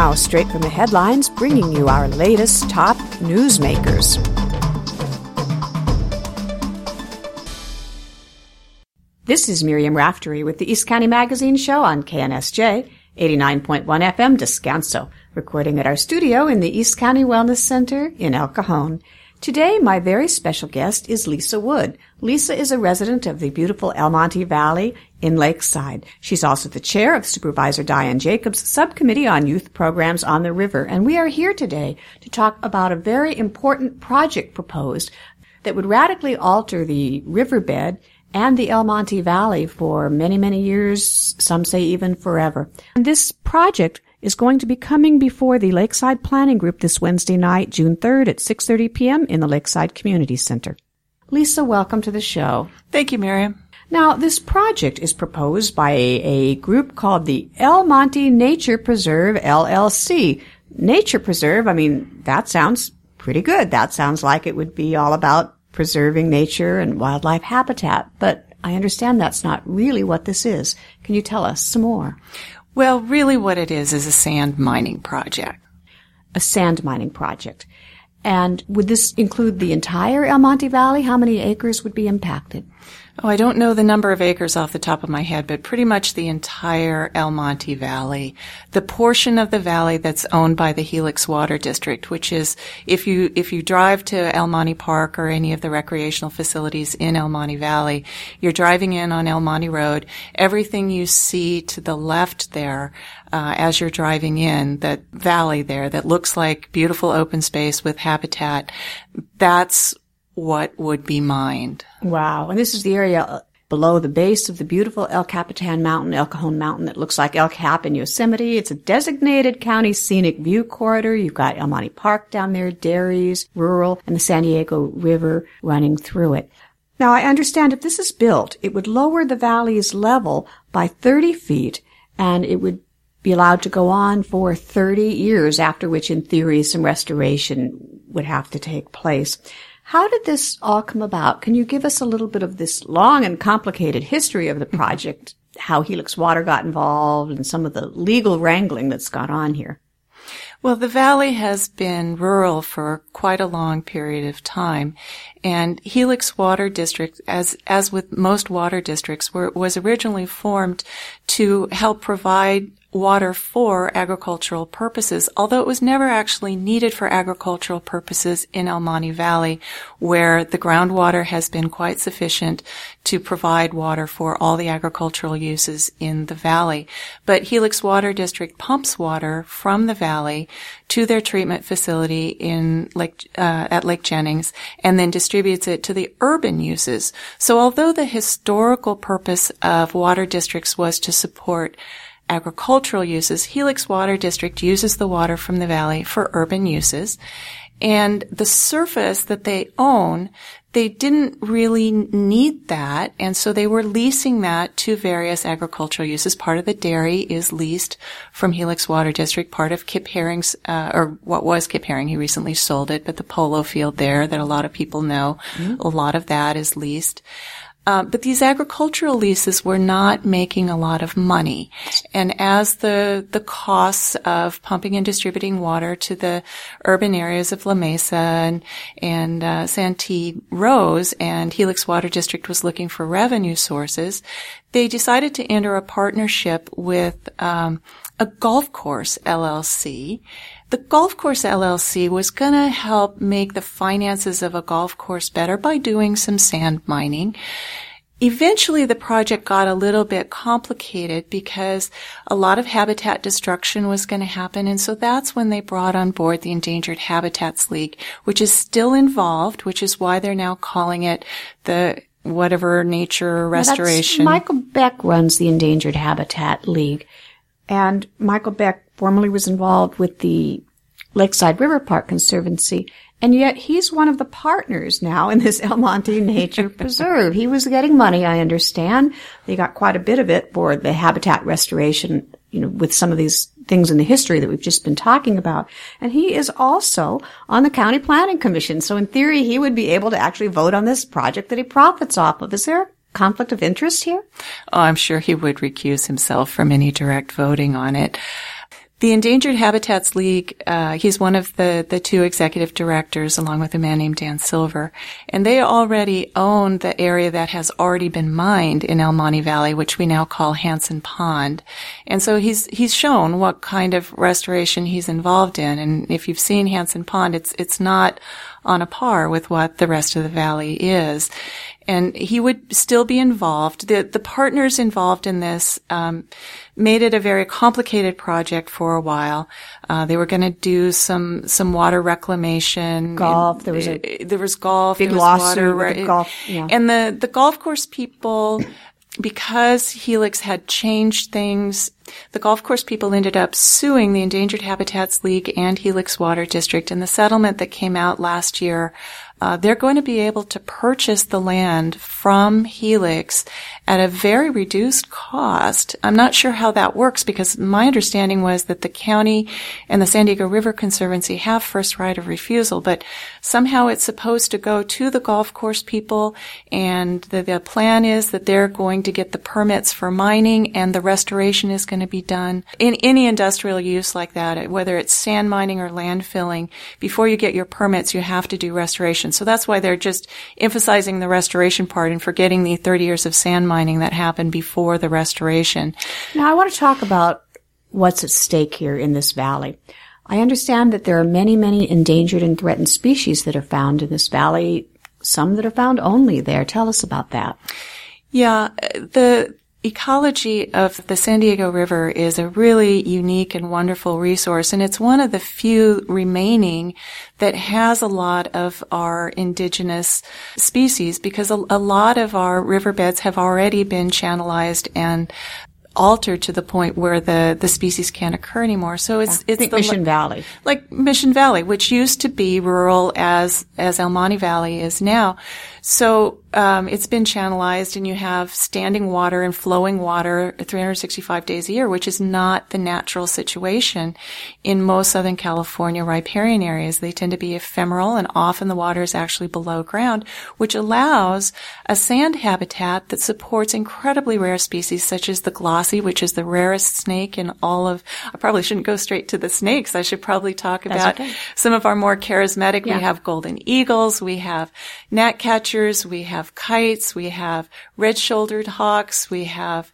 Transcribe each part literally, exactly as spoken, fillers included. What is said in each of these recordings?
now, straight from the headlines, bringing you our latest top newsmakers. This is Miriam Raftery with the East County Magazine Show on K N S J, eighty-nine point one F M Descanso, recording at our studio in the East County Wellness Center in El Cajon. Today, my very special guest is Lisa Wood. Lisa is a resident of the beautiful El Monte Valley in Lakeside. She's also the chair of Supervisor Diane Jacobs' Subcommittee on Youth Programs on the River. And we are here today to talk about a very important project proposed that would radically alter the riverbed and the El Monte Valley for many, many years, some say even forever. And this project is going to be coming before the Lakeside Planning Group this Wednesday night, June third at six thirty p.m. in the Lakeside Community Center. Lisa, welcome to the show. Thank you, Miriam. Now, this project is proposed by a, a group called the El Monte Nature Preserve, L L C. Nature Preserve, I mean, that sounds pretty good. That sounds like it would be all about preserving nature and wildlife habitat. But I understand that's not really what this is. Can you tell us some more? Well, really what it is is a sand mining project. A sand mining project. And would this include the entire El Monte Valley? How many acres would be impacted? Oh, I don't know the number of acres off the top of my head, but pretty much the entire El Monte Valley. The portion of the valley that's owned by the Helix Water District, which is, if you, if you drive to El Monte Park or any of the recreational facilities in El Monte Valley, you're driving in on El Monte Road. Everything you see to the left there, uh, as you're driving in, that valley there that looks like beautiful open space with habitat, that's what would be mined. Wow. And this is the area below the base of the beautiful El Capitan Mountain, El Cajon Mountain, that looks like El Cap in Yosemite. It's a designated county scenic view corridor. You've got El Monte Park down there, dairies, rural, and the San Diego River running through it. Now, I understand if this is built, it would lower the valley's level by thirty feet, and it would be allowed to go on for thirty years, after which, in theory, some restoration would have to take place. How did this all come about? Can you give us a little bit of this long and complicated history of the project, how Helix Water got involved, and some of the legal wrangling that's gone on here? Well, the valley has been rural for quite a long period of time, and Helix Water District, as as with most water districts, were, was originally formed to help provide water for agricultural purposes, although it was never actually needed for agricultural purposes in El Monte Valley, where the groundwater has been quite sufficient to provide water for all the agricultural uses in the valley. But Helix Water District pumps water from the valley to their treatment facility in Lake, uh, at Lake Jennings, and then distributes it to the urban uses. So although the historical purpose of water districts was to support agricultural uses, Helix Water District uses the water from the valley for urban uses. And the surface that they own, they didn't really need that, and so they were leasing that to various agricultural uses. Part of the dairy is leased from Helix Water District. Part of Kip Herring's, uh, or what was Kip Herring, he recently sold it, but the polo field there that a lot of people know, mm-hmm. a lot of that is leased. Uh, but these agricultural leases were not making a lot of money. And as the, the costs of pumping and distributing water to the urban areas of La Mesa and, and, uh, Santee rose, and Helix Water District was looking for revenue sources, they decided to enter a partnership with, um, a golf course L L C. The Golf Course L L C was going to help make the finances of a golf course better by doing some sand mining. Eventually, the project got a little bit complicated because a lot of habitat destruction was going to happen, and so that's when they brought on board the Endangered Habitats League, which is still involved, which is why they're now calling it the whatever nature restoration. Well, Michael Beck runs the Endangered Habitat League, and Michael Beck formerly was involved with the Lakeside River Park Conservancy, and yet he's one of the partners now in this El Monte Nature Preserve. He was getting money, I understand. They got quite a bit of it for the habitat restoration, you know, with some of these things in the history that we've just been talking about. And he is also on the County Planning Commission. So in theory, he would be able to actually vote on this project that he profits off of. Is there a conflict of interest here? Oh, I'm sure he would recuse himself from any direct voting on it. The Endangered Habitats League, uh, he's one of the, the two executive directors along with a man named Dan Silver. And they already own the area that has already been mined in El Monte Valley, which we now call Hansen Pond. And so he's, he's shown what kind of restoration he's involved in. And if you've seen Hansen Pond, it's, it's not on a par with what the rest of the valley is. And he would still be involved. The, the partners involved in this, um, made it a very complicated project for a while. Uh, they were going to do some, some water reclamation. Golf. There was a, there was golf. Big there was lawsuit water, with the golf. Yeah. And the, the golf course people, because Helix had changed things, the golf course people ended up suing the Endangered Habitats League and Helix Water District. And the settlement that came out last year, uh, they're going to be able to purchase the land from Helix at a very reduced cost. I'm not sure how that works because my understanding was that the county and the San Diego River Conservancy have first right of refusal, but somehow it's supposed to go to the golf course people, and the, the plan is that they're going to get the permits for mining and the restoration is going to be done. In any industrial use like that, whether it's sand mining or landfilling, before you get your permits, you have to do restoration. So that's why they're just emphasizing the restoration part and forgetting the thirty years of sand mining that happened before the restoration. Now, I want to talk about what's at stake here in this valley. I understand that there are many, many endangered and threatened species that are found in this valley, some that are found only there. Tell us about that. Yeah, the ecology of the San Diego River is a really unique and wonderful resource, and it's one of the few remaining that has a lot of our indigenous species, because a, a lot of our riverbeds have already been channelized and altered to the point where the, the species can't occur anymore. So it's, yeah, it's the Mission Valley. Like Mission Valley, which used to be rural as, as El Monte Valley is now. So, um, it's been channelized, and you have standing water and flowing water three hundred sixty-five days a year, which is not the natural situation in most Southern California riparian areas. They tend to be ephemeral, and often the water is actually below ground, which allows a sand habitat that supports incredibly rare species such as the glossy, which is the rarest snake in all of, I probably shouldn't go straight to the snakes. I should probably talk about okay. some of our more charismatic. Yeah. We have golden eagles, we have gnatcatchers, we have kites, we have red-shouldered hawks, we have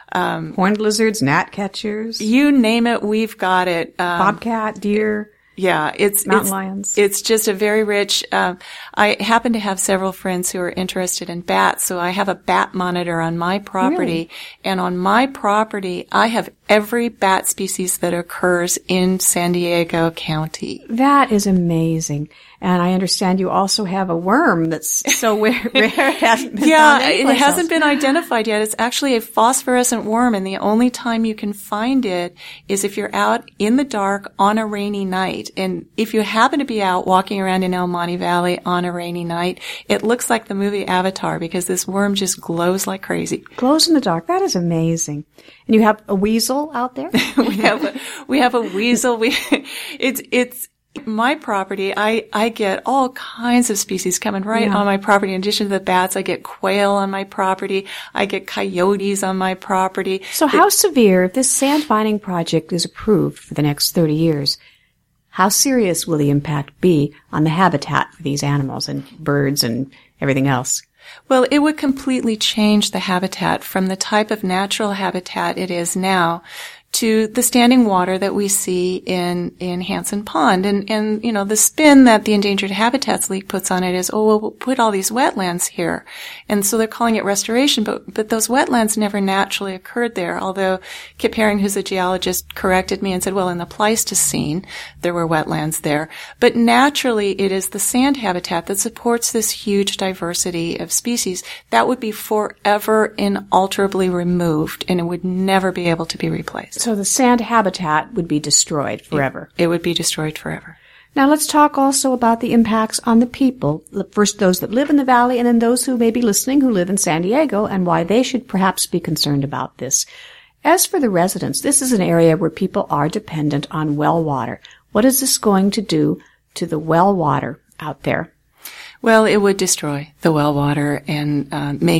um horned lizards, gnatcatchers. You name it, we've got it. Um, Bobcat, deer. Yeah, it's mountain it's, lions. It's just a very rich. Um, I happen to have several friends who are interested in bats, so I have a bat monitor on my property. Really? And on my property, I have every bat species that occurs in San Diego County. That is amazing. And I understand you also have a worm that's so rare it hasn't been yeah, found it anyplace hasn't else. been identified yet. It's actually a phosphorescent worm, and the only time you can find it is if you're out in the dark on a rainy night. And if you happen to be out walking around in El Monte Valley on a rainy night, it looks like the movie Avatar, because this worm just glows like crazy. Glows in the dark. That is amazing. And you have a weasel out there? we have a, we have a weasel. We, it's, it's, my property, I, I get all kinds of species coming right yeah. on my property. In addition to the bats, I get quail on my property. I get coyotes on my property. So the, how severe, if this sand mining project is approved for the next thirty years, how serious will the impact be on the habitat for these animals and birds and everything else? Well, it would completely change the habitat from the type of natural habitat it is now to the standing water that we see in, in Hansen Pond. And, and, you know, the spin that the Endangered Habitats League puts on it is, oh, well, we'll put all these wetlands here. And so they're calling it restoration, but, but those wetlands never naturally occurred there. Although Kip Herring, who's a geologist, corrected me and said, well, in the Pleistocene, there were wetlands there. But naturally, it is the sand habitat that supports this huge diversity of species that would be forever inalterably removed, and it would never be able to be replaced. So the sand habitat would be destroyed forever. It, it would be destroyed forever. Now let's talk also about the impacts on the people. First, those that live in the valley, and then those who may be listening who live in San Diego, and why they should perhaps be concerned about this. As for the residents, this is an area where people are dependent on well water. What is this going to do to the well water out there? Well, it would destroy the well water and uh, make it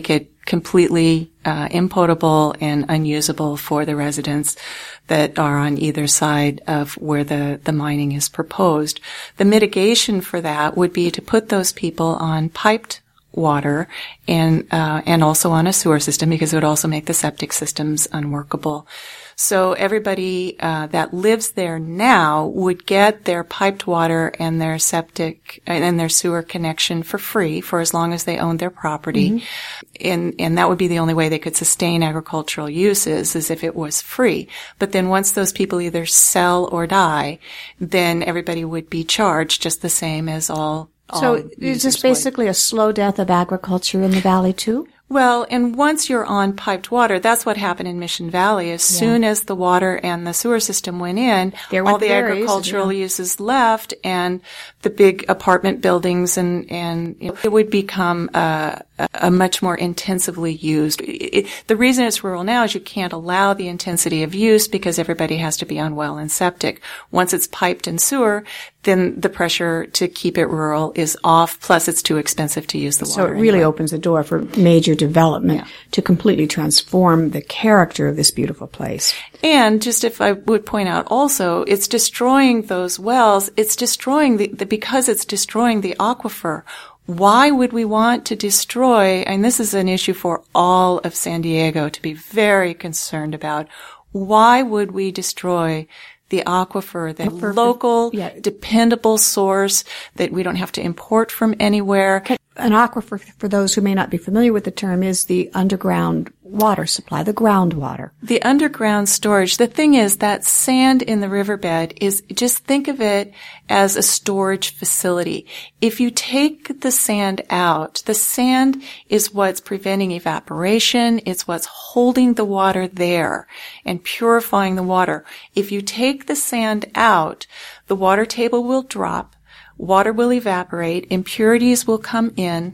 completely uh, impotable and unusable for the residents that are on either side of where the, the mining is proposed. The mitigation for that would be to put those people on piped water and uh, and also on a sewer system, because it would also make the septic systems unworkable. So everybody uh, that lives there now would get their piped water and their septic and their sewer connection for free for as long as they owned their property. Mm-hmm. And and that would be the only way they could sustain agricultural uses, is if it was free. But then once those people either sell or die, then everybody would be charged just the same as all So is this basically a slow death of agriculture in the valley too? Well, and once you're on piped water, that's what happened in Mission Valley. As yeah. soon as the water and the sewer system went in, all the berries, agricultural yeah. uses left, and the big apartment buildings, and, and you know, it would become a, a much more intensively used. It, the reason it's rural now is you can't allow the intensity of use because everybody has to be on well and septic. Once it's piped and sewer, then the pressure to keep it rural is off, plus it's too expensive to use the water. So it really anyway. opens the door for major development yeah. to completely transform the character of this beautiful place. And just if I would point out also, it's destroying those wells, it's destroying the, the because it's destroying the aquifer. Why would we want to destroy, and this is an issue for all of San Diego to be very concerned about, why would we destroy the aquifer, the Perfect. local, yeah. dependable source that we don't have to import from anywhere? An aquifer, for those who may not be familiar with the term, is the underground water supply, the groundwater. The underground storage. The thing is that sand in the riverbed is, just think of it as a storage facility. If you take the sand out, the sand is what's preventing evaporation. It's what's holding the water there and purifying the water. If you take the sand out, the water table will drop. Water will evaporate, impurities will come in,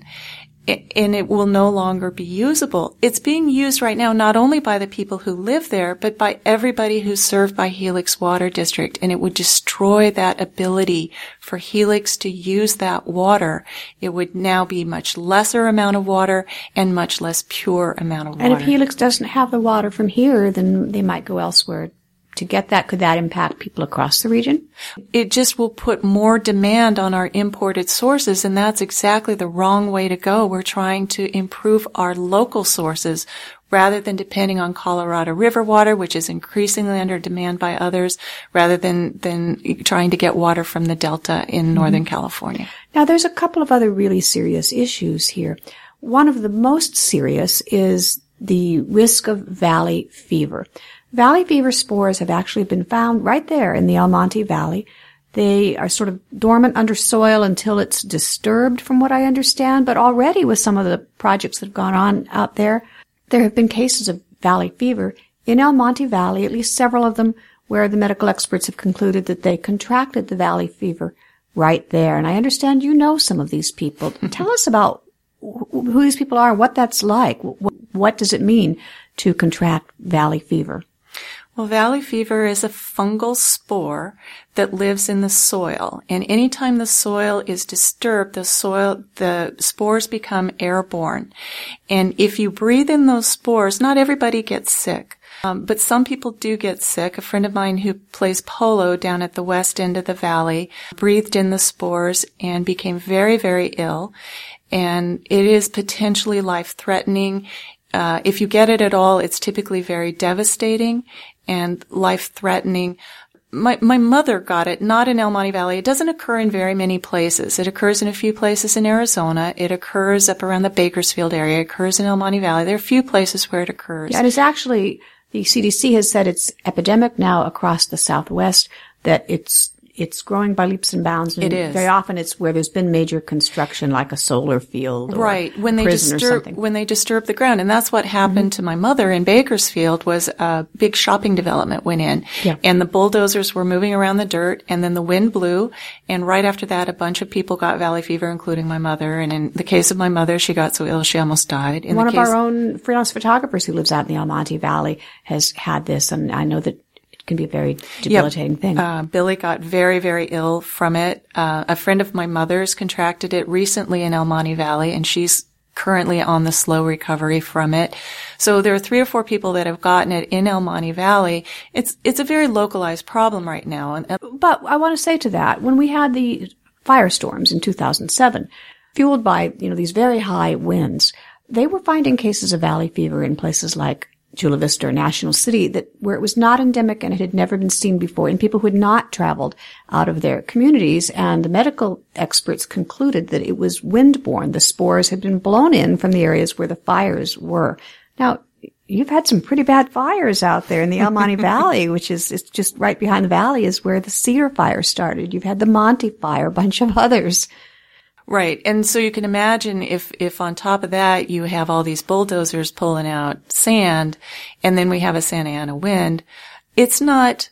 and it will no longer be usable. It's being used right now not only by the people who live there, but by everybody who's served by Helix Water District, and it would destroy that ability for Helix to use that water. It would now be much lesser amount of water and much less pure amount of water. And if Helix doesn't have the water from here, then they might go elsewhere to get that. Could that impact people across the region? It just will put more demand on our imported sources, and that's exactly the wrong way to go. We're trying to improve our local sources rather than depending on Colorado River water, which is increasingly under demand by others, rather than, than trying to get water from the Delta in Northern mm-hmm. California. Now, there's a couple of other really serious issues here. One of the most serious is the risk of valley fever. Valley fever spores have actually been found right there in the El Monte Valley. They are sort of dormant under soil until it's disturbed, from what I understand. But already with some of the projects that have gone on out there, there have been cases of valley fever in El Monte Valley, at least several of them, where the medical experts have concluded that they contracted the valley fever right there. And I understand you know some of these people. Tell us about who these people are and what that's like. What does it mean to contract valley fever? Well, valley fever is a fungal spore that lives in the soil. And anytime the soil is disturbed, the soil, the spores become airborne. And if you breathe in those spores, not everybody gets sick. Um, but some people do get sick. A friend of mine who plays polo down at the west end of the valley breathed in the spores and became very, very ill. And it is potentially life-threatening. Uh, if you get it at all, it's typically very devastating and life-threatening. My, my mother got it, not in El Monte Valley. It doesn't occur in very many places. It occurs in a few places in Arizona. It occurs up around the Bakersfield area. It occurs in El Monte Valley. There are a few places where it occurs. Yeah, and it's actually, the C D C has said it's epidemic now across the Southwest, that it's It's growing by leaps and bounds. And it is. Very often it's where there's been major construction, like a solar field or right. when they prison disturb, or something. When they disturb the ground. And that's what happened mm-hmm. to my mother in Bakersfield. Was a big shopping development went in. Yeah. And the bulldozers were moving around the dirt, and then the wind blew. And right after that, a bunch of people got valley fever, including my mother. And in the case of my mother, she got so ill she almost died. In One the of case, our own freelance photographers who lives out in the El Monte Valley has had this, and I know that can be a very debilitating yep. thing. Uh, Billy got very, very ill from it. Uh, a friend of my mother's contracted it recently in El Monte Valley, and she's currently on the slow recovery from it. So there are three or four people that have gotten it in El Monte Valley. It's it's a very localized problem right now. And, but I want to say to that, when we had the firestorms in two thousand seven, fueled by, you know, these very high winds, they were finding cases of valley fever in places like Chula Vista or National City that where it was not endemic and it had never been seen before, and people who had not traveled out of their communities. And the medical experts concluded that it was windborne. The spores had been blown in from the areas where the fires were. Now, you've had some pretty bad fires out there in the El Monte Valley, which is it's just right behind the valley is where the Cedar Fire started. You've had the Monte Fire, a bunch of others. Right. And so you can imagine if, if on top of that you have all these bulldozers pulling out sand, and then we have a Santa Ana wind, it's not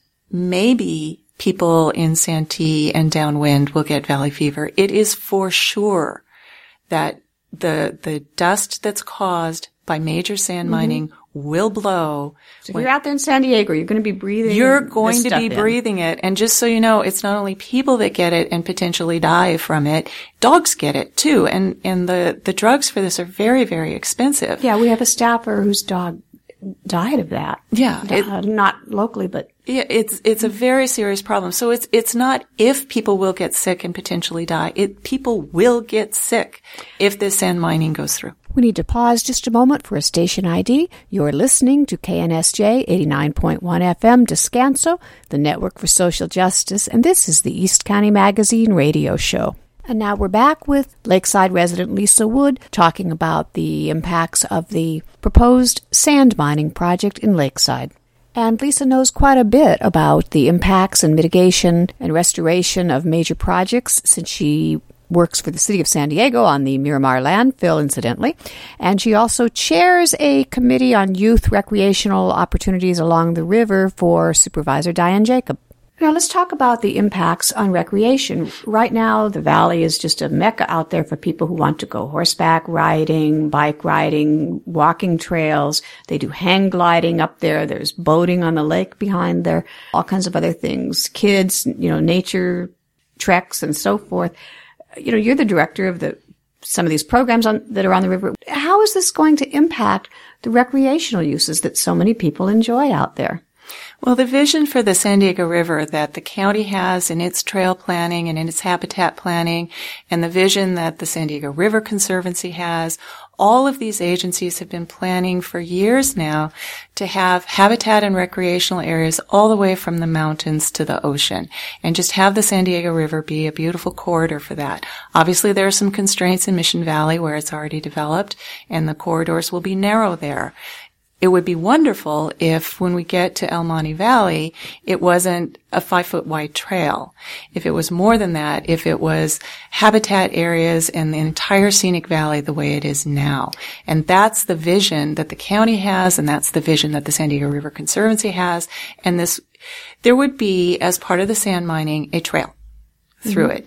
maybe people in Santee and downwind will get valley fever. It is for sure that the, the dust that's caused by major sand mining mm-hmm. will blow. So if you're out there in San Diego, you're going to be breathing You're going to be in. breathing it. And just so you know, it's not only people that get it and potentially die from it, dogs get it too. And, and the, the drugs for this are very, very expensive. Yeah, we have a staffer whose dog died of that. Yeah. It, uh, not locally, but. Yeah, it's, it's a very serious problem. So it's, it's not if people will get sick and potentially die. It, people will get sick if this sand mining goes through. We need to pause just a moment for a station I D. You're listening to K N S J eighty-nine point one F M Descanso, the Network for Social Justice, and this is the East County Magazine radio show. And now we're back with Lakeside resident Lisa Wood talking about the impacts of the proposed sand mining project in Lakeside. And Lisa knows quite a bit about the impacts and mitigation and restoration of major projects since she works for the city of San Diego on the Miramar landfill, incidentally. And she also chairs a committee on youth recreational opportunities along the river for Supervisor Diane Jacob. Now let's talk about the impacts on recreation. Right now, the valley is just a mecca out there for people who want to go horseback riding, bike riding, walking trails. They do hang gliding up there. There's boating on the lake behind there, all kinds of other things. Kids, you know, nature treks and so forth. You know, you're the director of the some of these programs on, that are on the river. How is this going to impact the recreational uses that so many people enjoy out there? Well, the vision for the San Diego River that the county has in its trail planning and in its habitat planning, and the vision that the San Diego River Conservancy has, all of these agencies have been planning for years now to have habitat and recreational areas all the way from the mountains to the ocean, and just have the San Diego River be a beautiful corridor for that. Obviously, there are some constraints in Mission Valley where it's already developed, and the corridors will be narrow there. It would be wonderful if when we get to El Monte Valley, it wasn't a five foot wide trail. If it was more than that, if it was habitat areas and the entire scenic valley the way it is now. And that's the vision that the county has, and that's the vision that the San Diego River Conservancy has. And this, there would be, as part of the sand mining, a trail through mm-hmm. it.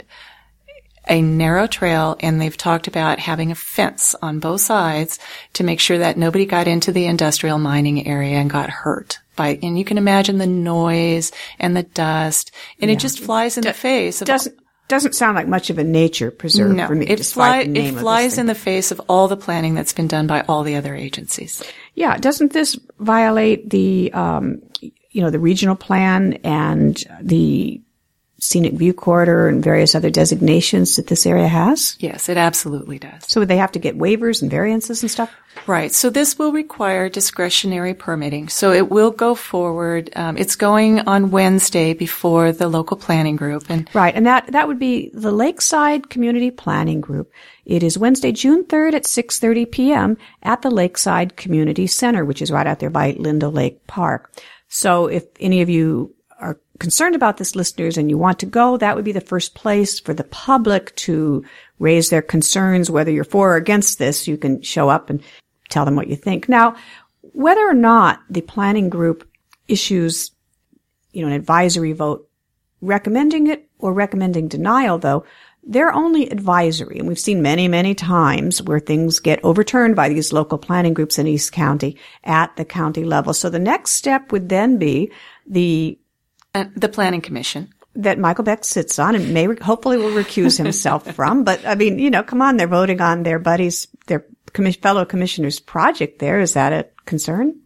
A narrow trail, and they've talked about having a fence on both sides to make sure that nobody got into the industrial mining area and got hurt by, and you can imagine the noise and the dust, and yeah. it just flies in D- the face. Of doesn't, doesn't sound like much of a nature preserve no, for me. It, fly, it flies in the face of all the planning that's been done by all the other agencies. Yeah. Doesn't this violate the, um, you know, the regional plan and the Scenic View Corridor and various other designations that this area has? Yes, it absolutely does. So would they have to get waivers and variances and stuff? Right. So this will require discretionary permitting. So it will go forward. Um, it's going on Wednesday before the local planning group. And right. And that, that would be the Lakeside Community Planning Group. It is Wednesday, June third at six thirty p.m. at the Lakeside Community Center, which is right out there by Lindo Lake Park. So if any of you are concerned about this, listeners, and you want to go, that would be the first place for the public to raise their concerns. Whether you're for or against this, you can show up and tell them what you think. Now, whether or not the planning group issues, you know, an advisory vote recommending it or recommending denial, though, they're only advisory. And we've seen many, many times where things get overturned by these local planning groups in East County at the county level. So the next step would then be the Uh, the Planning Commission. That Michael Beck sits on and may, hopefully will recuse himself from. But, I mean, you know, come on, they're voting on their buddies, their commis- fellow commissioner's project there. Is that a concern?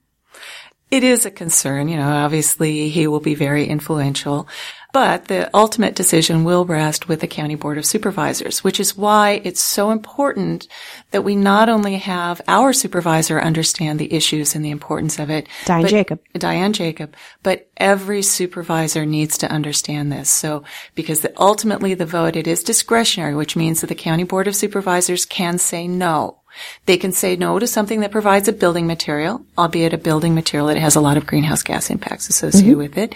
It is a concern. You know, obviously he will be very influential, but the ultimate decision will rest with the County Board of Supervisors, which is why it's so important that we not only have our supervisor understand the issues and the importance of it. Diane Jacob. Diane Jacob. But every supervisor needs to understand this. So, because the, ultimately the vote, it is discretionary, which means that the County Board of Supervisors can say no. They can say no to something that provides a building material, albeit a building material that has a lot of greenhouse gas impacts associated mm-hmm. with it.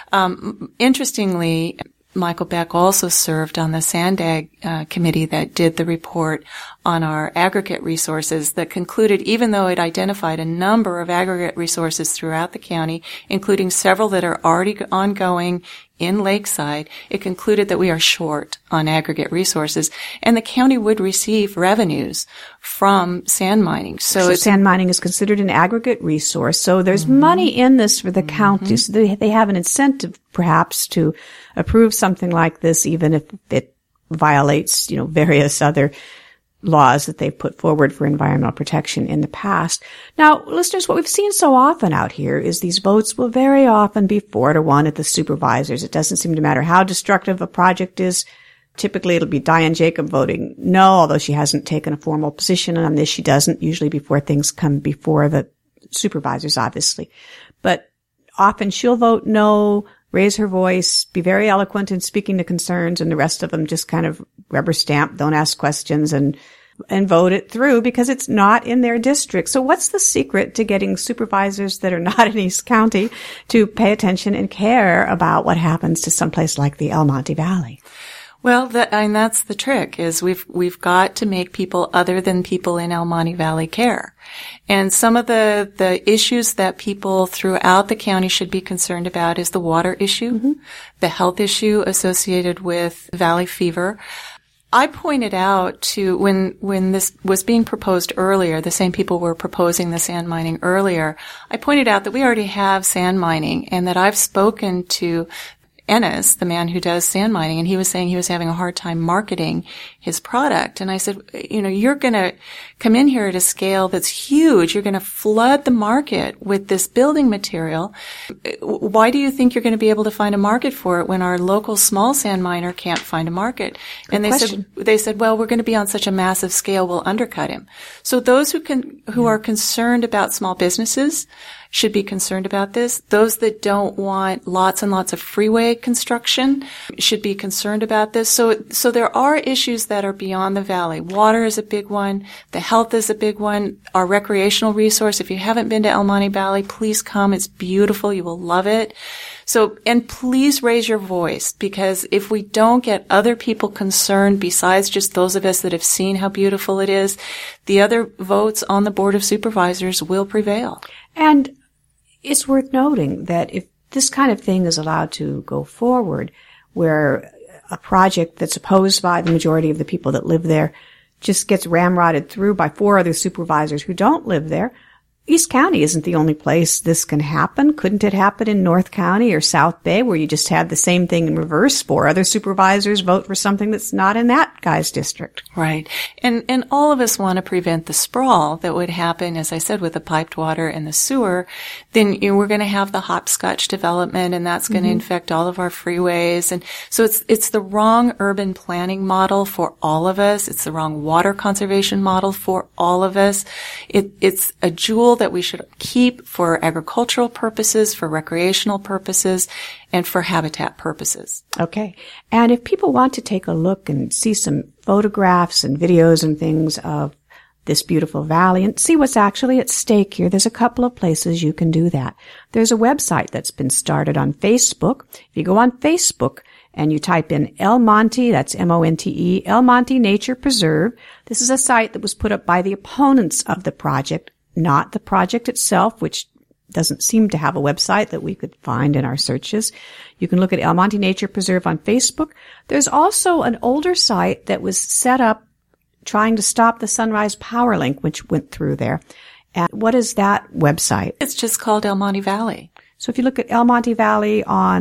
Um, interestingly, Michael Beck also served on the SANDAG uh, committee that did the report on our aggregate resources that concluded, even though it identified a number of aggregate resources throughout the county, including several that are already ongoing in Lakeside, it concluded that we are short on aggregate resources, and the county would receive revenues from sand mining. So, so it's, sand mining is considered an aggregate resource. So there's mm-hmm. money in this for the mm-hmm. county. So they, they have an incentive, perhaps, to approve something like this, even if it violates, you know, various other laws that they've put forward for environmental protection in the past. Now, listeners, what we've seen so often out here is these votes will very often be four to one at the supervisors. It doesn't seem to matter how destructive a project is. Typically, it'll be Diane Jacob voting no, although she hasn't taken a formal position on this. She doesn't usually before things come before the supervisors, obviously. But often she'll vote no, raise her voice, be very eloquent in speaking to concerns, and the rest of them just kind of rubber stamp, don't ask questions, and and vote it through because it's not in their district. So what's the secret to getting supervisors that are not in East County to pay attention and care about what happens to someplace like the El Monte Valley? Well, that, and that's the trick, is we've, we've got to make people other than people in El Monte Valley care. And some of the, the issues that people throughout the county should be concerned about is the water issue, mm-hmm. the health issue associated with valley fever. I pointed out to, when, when this was being proposed earlier, the same people were proposing the sand mining earlier, I pointed out that we already have sand mining and that I've spoken to Ennis, the man who does sand mining, and he was saying he was having a hard time marketing his product. And I said, you know, you're going to come in here at a scale that's huge. You're going to flood the market with this building material. Why do you think you're going to be able to find a market for it when our local small sand miner can't find a market? Good and they question. said, they said, well, we're going to be on such a massive scale, we'll undercut him. So those who can, who are concerned about small businesses should be concerned about this. Those that don't want lots and lots of freeway construction should be concerned about this. So, so there are issues that are beyond the valley. Water is a big one. The health is a big one. Our recreational resource. If you haven't been to El Monte Valley, please come. It's beautiful. You will love it. So, and please raise your voice, because if we don't get other people concerned besides just those of us that have seen how beautiful it is, the other votes on the Board of Supervisors will prevail. And it's worth noting that if this kind of thing is allowed to go forward, where a project that's opposed by the majority of the people that live there just gets ramrodded through by four other supervisors who don't live there, East County isn't the only place this can happen. Couldn't it happen in North County or South Bay, where you just had the same thing in reverse? Four other supervisors vote for something that's not in that guy's district. Right. And and all of us want to prevent the sprawl that would happen, as I said, with the piped water and the sewer. Then you know, we're going to have the hopscotch development, and that's going mm-hmm. to infect all of our freeways. And so it's it's the wrong urban planning model for all of us. It's the wrong water conservation model for all of us. It it's a jewel that we should keep for agricultural purposes, for recreational purposes, and for habitat purposes. Okay. And if people want to take a look and see some photographs and videos and things of this beautiful valley and see what's actually at stake here, there's a couple of places you can do that. There's a website that's been started on Facebook. If you go on Facebook and you type in El Monte, that's M O N T E, El Monte Nature Preserve, this is a site that was put up by the opponents of the project, not the project itself, which doesn't seem to have a website that we could find in our searches. You can look at El Monte Nature Preserve on Facebook. There's also an older site that was set up trying to stop the Sunrise Power Link, which went through there. And what is that website? It's just called El Monte Valley. So if you look at El Monte Valley on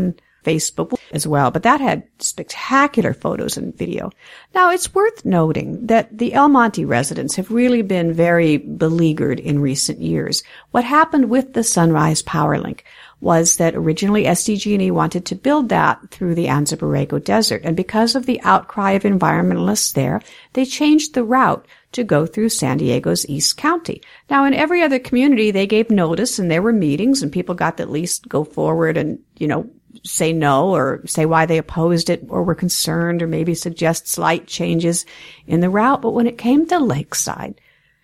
Facebook as well, but that had spectacular photos and video. Now, it's worth noting that the El Monte residents have really been very beleaguered in recent years. What happened with the Sunrise Power Link was that originally S D G and E wanted to build that through the Anza Borrego Desert, and because of the outcry of environmentalists there, they changed the route to go through San Diego's East County. Now, in every other community, they gave notice and there were meetings and people got to at least go forward and, you know, say no or say why they opposed it or were concerned or maybe suggest slight changes in the route. But when it came to Lakeside,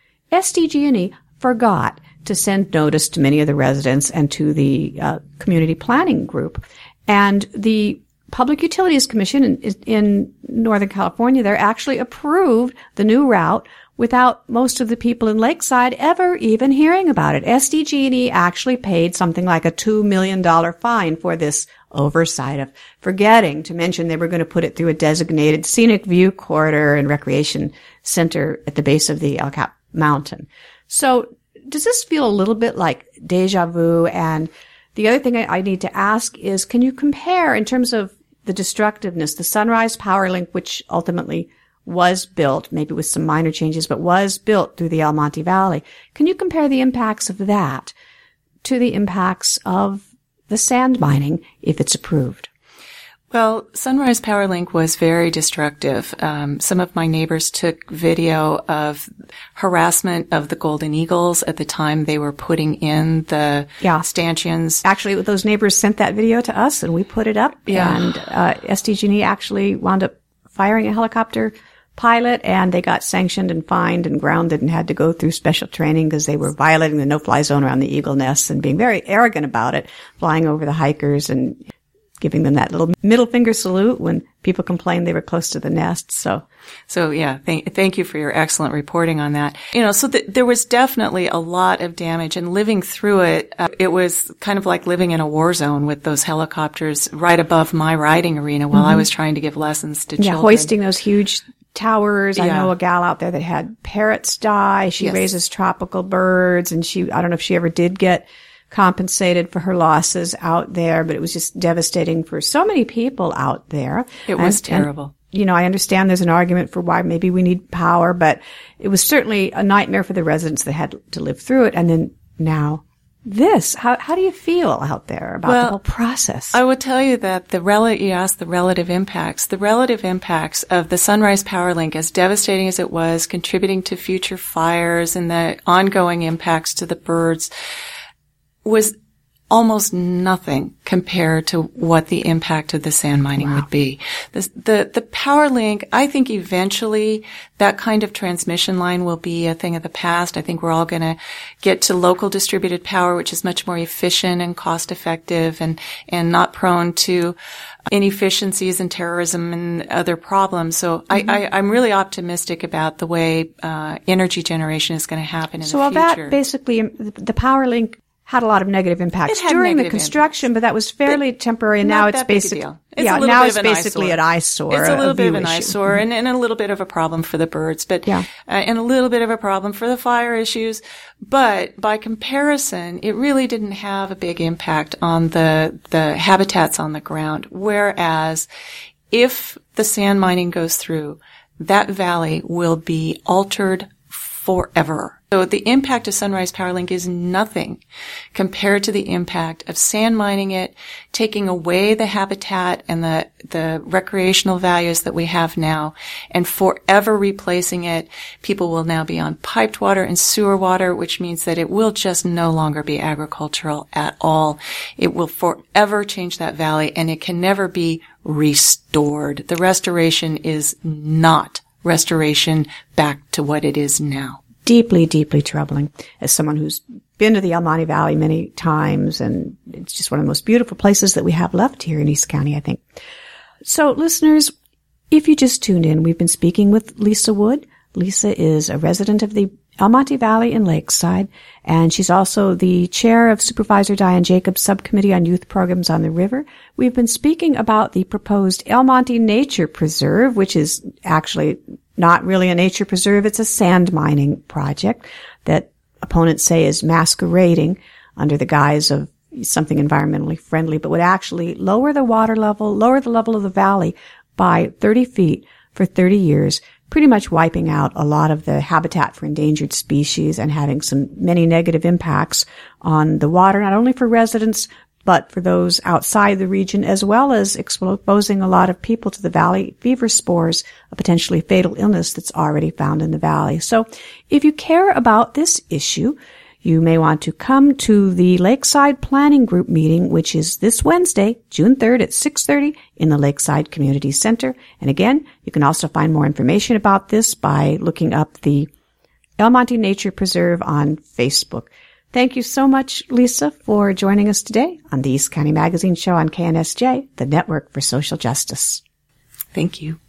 S D G and E forgot to send notice to many of the residents and to the uh, community planning group. And the Public Utilities Commission in, in Northern California there actually approved the new route without most of the people in Lakeside ever even hearing about it. S D G and E actually paid something like a two million dollars fine for this oversight of forgetting to mention they were going to put it through a designated scenic view corridor and recreation center at the base of the El Cap Mountain. So does this feel a little bit like deja vu? And the other thing I, I need to ask is, can you compare in terms of the destructiveness, the Sunrise Power Link, which ultimately was built, maybe with some minor changes, but was built through the El Monte Valley. Can you compare the impacts of that to the impacts of the sand mining if it's approved? Well, Sunrise Power Link was very destructive. Um, some of my neighbors took video of harassment of the golden eagles at the time they were putting in the yeah. stanchions. Actually, those neighbors sent that video to us and we put it up. Yeah. And uh, S D G and E actually wound up firing a helicopter pilot, and they got sanctioned and fined and grounded and had to go through special training because they were violating the no-fly zone around the eagle nests and being very arrogant about it, flying over the hikers and giving them that little middle finger salute when people complained they were close to the nests. So, so yeah, thank, thank you for your excellent reporting on that. You know, so th- there was definitely a lot of damage, and living through it, uh, it was kind of like living in a war zone with those helicopters right above my riding arena while mm-hmm. I was trying to give lessons to yeah, children. Hoisting those huge towers. Yeah. I know a gal out there that had parrots die. She yes. raises tropical birds, and she, I don't know if she ever did get compensated for her losses out there, but it was just devastating for so many people out there. It was and, terrible. And, you know, I understand there's an argument for why maybe we need power, but it was certainly a nightmare for the residents that had to live through it. And then now this, how, how do you feel out there about well, the whole process? I will tell you that the rel- you asked the relative impacts, the relative impacts of the Sunrise Power Link, as devastating as it was, contributing to future fires and the ongoing impacts to the birds, was almost nothing compared to what the impact of the sand mining wow. would be. The, the, the power link, I think eventually that kind of transmission line will be a thing of the past. I think we're all going to get to local distributed power, which is much more efficient and cost effective and, and not prone to inefficiencies and terrorism and other problems. So mm-hmm. I, I, I'm really optimistic about the way, uh, energy generation is going to happen in so the future. So that basically, the power link had a lot of negative impacts during negative the construction, impacts. But that was fairly but temporary, and now it's basically it's yeah, a now bit it's of an basically eyesore. an eyesore. It's a little a bit of an issue. eyesore, mm-hmm. and, and a little bit of a problem for the birds, but yeah. uh, and a little bit of a problem for the fire issues. But by comparison, it really didn't have a big impact on the the habitats on the ground. Whereas, if the sand mining goes through, that valley will be altered forever. So the impact of Sunrise Power Link is nothing compared to the impact of sand mining it, taking away the habitat and the, the recreational values that we have now, and forever replacing it. People will now be on piped water and sewer water, which means that it will just no longer be agricultural at all. It will forever change that valley, and it can never be restored. The restoration is not restoration back to what it is now. Deeply, deeply troubling. As someone who's been to the El Monte Valley many times, and it's just one of the most beautiful places that we have left here in East County, I think. So, listeners, if you just tuned in, we've been speaking with Lisa Wood. Lisa is a resident of the El Monte Valley in Lakeside, and she's also the chair of Supervisor Diane Jacobs' Subcommittee on Youth Programs on the River. We've been speaking about the proposed El Monte Nature Preserve, which is actually not really a nature preserve. It's a sand mining project that opponents say is masquerading under the guise of something environmentally friendly, but would actually lower the water level, lower the level of the valley by thirty feet for thirty years, pretty much wiping out a lot of the habitat for endangered species and having some many negative impacts on the water, not only for residents, but for those outside the region, as well as exposing a lot of people to the valley fever spores, a potentially fatal illness that's already found in the valley. So if you care about this issue, you may want to come to the Lakeside Planning Group meeting, which is this Wednesday, June third at six thirty in the Lakeside Community Center. And again, you can also find more information about this by looking up the El Monte Nature Preserve on Facebook. Thank you so much, Lisa, for joining us today on the East County Magazine Show on K N S J, the Network for Social Justice. Thank you.